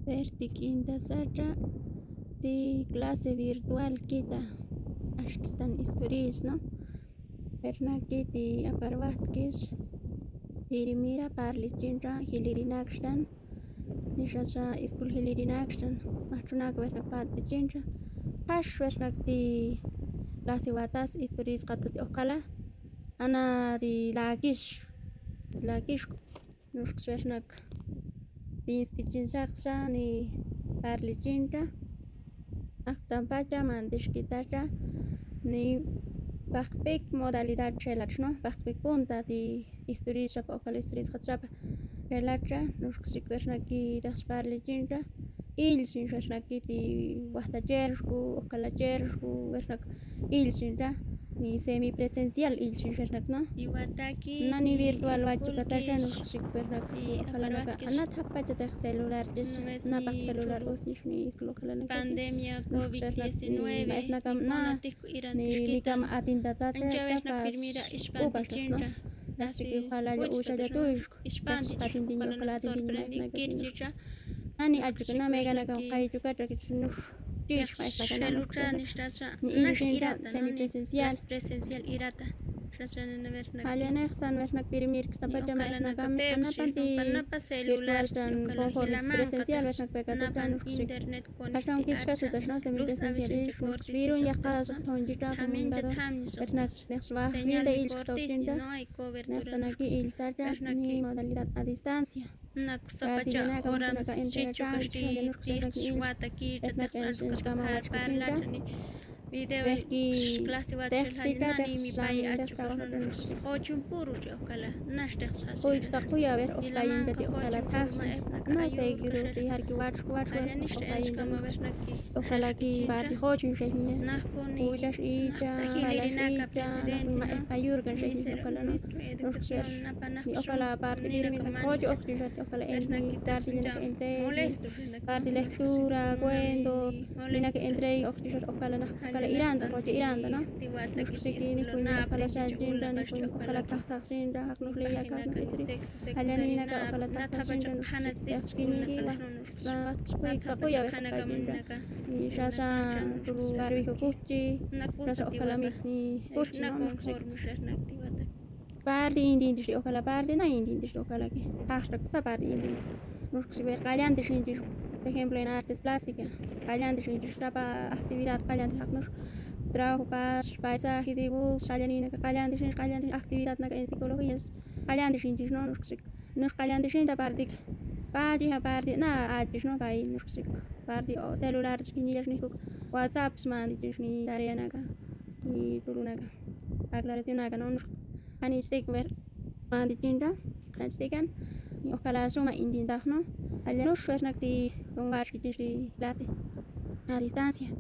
Pertik intasacha de clase virtual kita ashkistan historias, ¿no? Pernakiti aparvatkish pirimira parlichinra hilirinakshan nishacha school hilirinakshan machunaka vernak patlichinra hash vernak di clase watas historias qatas okala ana di lakish nushk vernak pinskichinshaqsha ni parlichinra aktampacha mandishkitacha ni Pakpik modalidad chelachno, pakpik punta di historia shapa okala historia khatshapa. Kelacha nushksik vernaki daxparli chinra, ilshin vernaki di wahtacherku, okalacherku, vernak ilshinra, ni semi presencial ilshin vernak no. Iwataki Nani virtual wachukatacha nushksik vernaki okalanaka anat hapacha tek celular tis napak celular usnish ni okalalanaka. Pandemia COVID-19 ni likam atintatacha anchavernak pirmira ishpantichinra Nasi ojalá yo usa ya tuyo. ishpantichinra okala sorprendikirchicha Nani achukuna megana kam kaychukata kichunur. Shalucha nishtacha Ni nash irata irata semipresencial. presencial irata shachana vernak Halianek san vernak pirimir kstapacha Ocalanaka megna kam pepsi, panapa celular, presencial vernak pekatutan internet Ashram kishka conectividad, sutash no luz semipresencial cortis, virun yaqta sastonjita también vernak nexwa señal vida de il cortis, stoktinta no hay cobertura. Nextanaki il starta ni modalidad a distancia Una kusapacha oram chichu kashti tix wata kirta taxar parlachani video clase wachel haynani mi pai achukashon hochun puru okala nashtex Hoy está cuya ver offline de ojalá tax no seguido de har ki watch ojalá ki bar hochin shehni Nahkuni Ujash ita tahilirinaka presidente ayur kan shehni ojalá no educación napana ni ojalá parte de mi hoch ojalá en parte de que entre parte lectura cuentos ni que entre ojalá ojalá iranda no Nuksiki ni kunya ojalá sajinda ni kunya ojalá tahtaxinda hakno leya ka halani na ojalá tahtaxinda nuskini wa kuya ni shasha turu barbi kuchi shasha ojalá mi kuchi no parte indi ojalá parte na indi ojalá que hasta que parte indi nuskisi ver callante shinji por ejemplo en artes plásticas callante shinji para actividad callante hakno trabajo paisaje dibujo callante callante actividad en psicología callante shinji no nos callante shinda parte Pagi party na adis no pai nursik party o celular skinir ni kuk WhatsApp man ni tarea naga ni turunaga aclaración naga no ani stek ver man tinda kan stekan ni okala suma indin no alla no shwernak ti con bash ni clase a distancia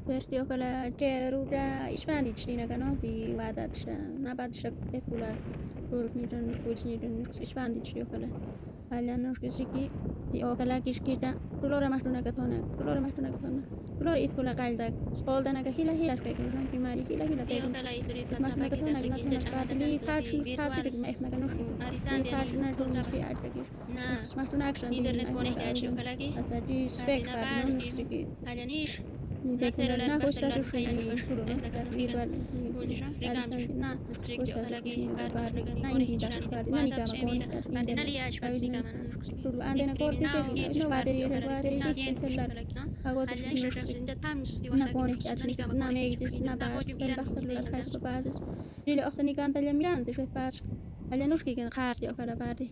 Verti okala chair ruda Spanish dina no di wadat nabat shak escola rules ni ton which ni ton Spanish okala ala no shiki di okala kishkita tulora mashtuna kathona tulora escola kalda skolda naga hila shpek no primary hila Di okala historis kan mashtuna sapa kita kathona sigi kathona cha patli tarchu virtual ma efna kanu a distancia tarchuna ni ton chapa shi atakir na mashtuna action internet conectaci okala ki hasta ji spek na par bas no shiki hallanish زي celular كنا basta كوشتا la شوشي kaya ni bash شروع ehna kan rigan kultisha rigam نا nuskrik كوشتا okala ki شوشي bar بار nuskrik نا kore إنتي hichani داش بار نا whatsapp نيكا ما shemida كون ardena li aj bal tika mana nuskrik شروع عندنا كور discriminao تسيش hi نو بادري okala بادري discriminao هيك yen سلر okala ki هاغوت hallan shasha sinda tam sti نا wahda كون ki أشتري nika نا ma ميك kore نا na باش hoju سل miran بختر ni لا zeynal باش das باش جيل أختني كانت اللي ميران شوية باش هلا نوشكي كان خاص دي أكلا بادي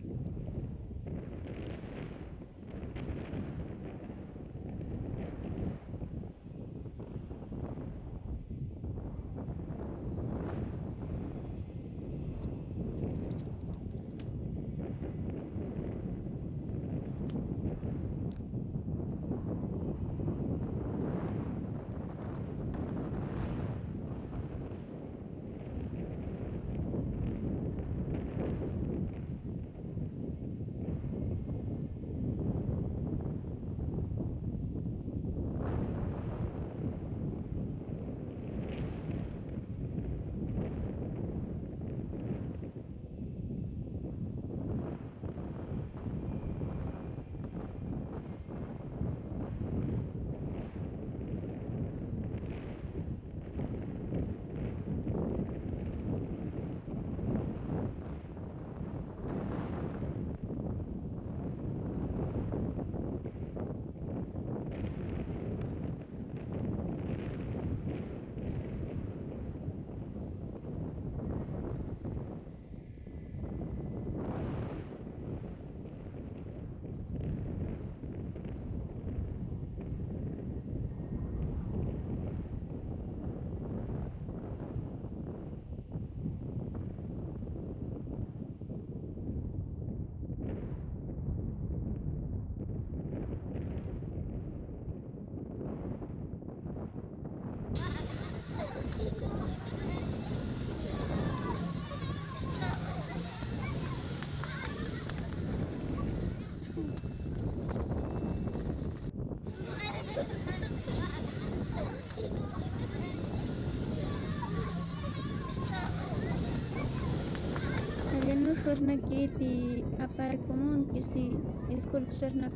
هلا نشرنا كيتي أبار كومون كيستي إسكول كشرنا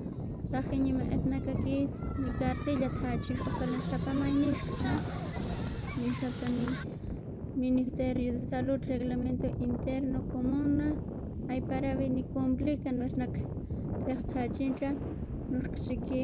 داخلي ما إثنا كي نقارتي جتهاجي أكلنا شتابا ما ينشكسنا نشاسني Ministerio de Salud Reglamento Interno Común hay para venir complica nuestra textajinja nuskiki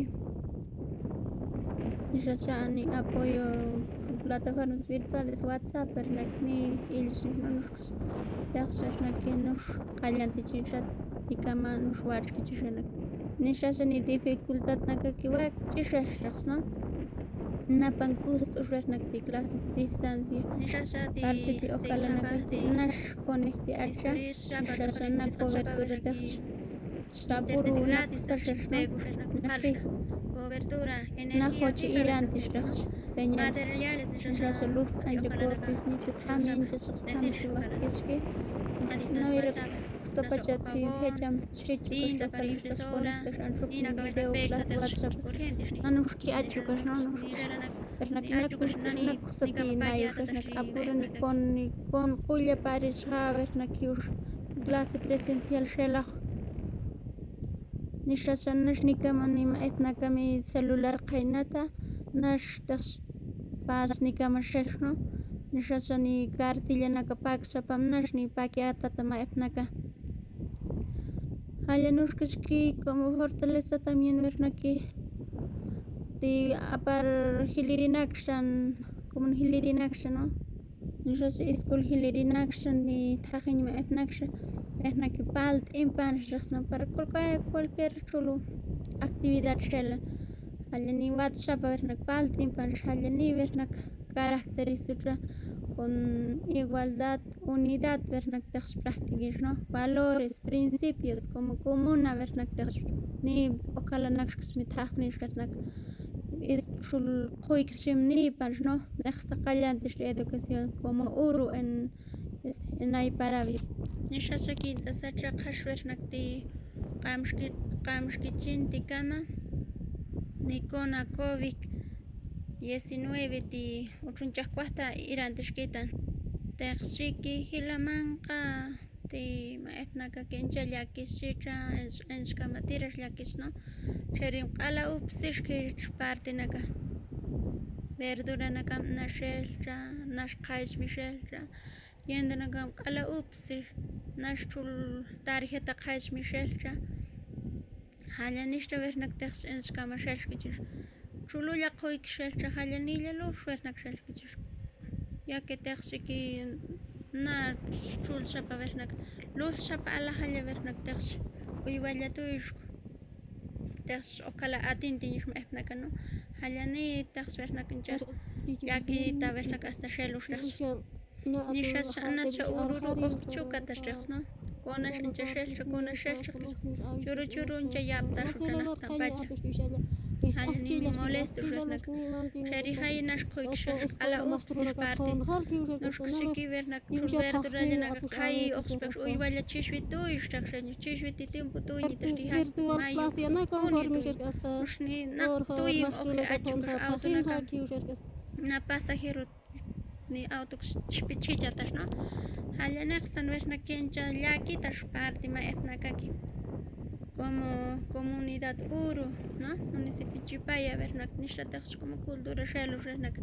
nishasani apoyo plataformas virtuales WhatsApp ni ilsi nusks textajna que nos callanti chincha ikama nos watchki chishana nishasani dificultad nakakiwak chishashna napan kusto resnakti clase distancia parte de okala nakati nash conecti acha nishasa na cobertura dex saburu nakstashna nashriku cobertura na energía coche irantis dex señal materiales nishasa luz anjokortis nichu thamin jesas thamshu kiski navira sapachatsi hecham shichu tinta kashta para ir de palishtas sobra konistas antruk y na cabeza video pexa clase WhatsApp corrientes nanushki achukas nanushki Pernak kusati nayo pernak apura ni con kuya paris ha pernak yur clase presencial shela nishashan nash nikamani ma etnakami celular qainata nash tas pas nikama sheshno nishashani cartilla naka paksapam nash ni pakiata tama etnaka Halanushkashki como fortaleza también vernaki de apar hilirinakshan como hilirinakshan no nishas school hilirinakshan ni thakin ma efnakshan vernaki palt impanshasna para cualquier chulo actividad shela halani WhatsApp vernak palt impansh halani vernak característica con igualdad, unidad, vernak tex practicar, ¿no? Valores, principios, como común, vernak tex ni okala nakshks mit haknish vernak es shul qoyk shimnipan, ¿no? Hasta callantes de educación como uru en ay parabi. Nishasha quinta sacha khashwernakti qamshkichinti kama Nikona COVID-19 ti uchunchaqkuaqta irantishkitan teqshiki hilamanqa ti maepnaka kencha llakischicha enskamatirach llakis, no? Cherin q'ala upsishkich partinaka verduranaka nashelcha nash qaychmishelcha yendanaka q'ala upsir nash chul tarjeta qaychmishelcha hallanishta wernakteqs enskamashelchkichir chululla qoykishelcha hallanilla lush wernakshellkichir yaki teqsiki na chulshapa wernak lulshapa alahalla wernakteqs uywalla tuyushku teqs oqala atintiñish ma'epnaka, no? Hallani teqs wernakincha yakita wernak hasta shelushreqs nishas anasha ururu uqchukatash teqs, no? Kunash incha shelcha kunash shelcha churu churuncha yaptash uchanaqta pacha hallanimi molesto wernak sheri haynash qoykishash ala upsir parti nushkshiki wernak chul verdurallanaka qay uqspek uywalla chishwituy shtaqshañu chishwiti tiempo tuynitash tihash mayo nushni naq tuyim uqi achukash autonaka na pasajero ni autos chichatash, no? Hallanaqstan wernak kencha llakitash parti maepnakaki como comunidad uru, no? Municipio Chipaya wernak nishataqsh como cultura shelu wernak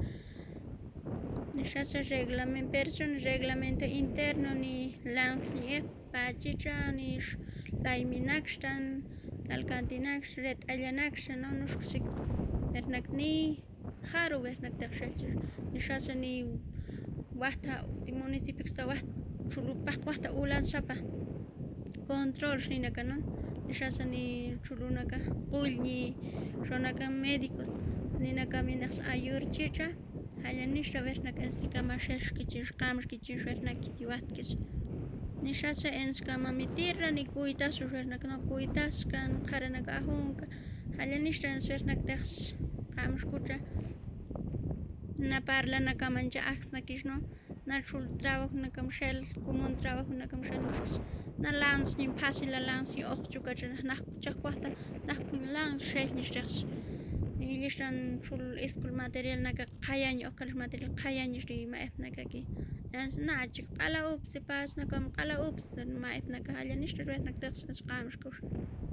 nishasa reglamento interno ni langs ni pachicha ni laiminakshtan alcantinaksh red allanaksh, no? Nushkshik wernak ni haru wernak taqshelchir nishasa ni waqta ti municipio sta waqta chulupaq waqta ulanshapa control shinaka, no? Nishasa ni chulunaka qullñi runaka médicos ninaka minaqs ayurchicha hallanishta wernaka enskamashelchkichir qamshkichir wernaki tiwatkish nishasa enskamamitirra ni kuytash wernaka, no? Kuytashkan qaranaka ahunka hallanishta wernakteqs qamshkucha na parlanakamancha aqsnakish, no? Na chul trabajunakam shell común trabajunakam shell na lans ni fácil la lans ni oqchukacha nak chaqwaqta nakun lans shell nishteqs ni listan chul school material naka qayaño oqal material qayaño ri maepnakaki es nachi qala upsi pas nakam qala ups maepnaka hallanishta wernakteqs qamshkush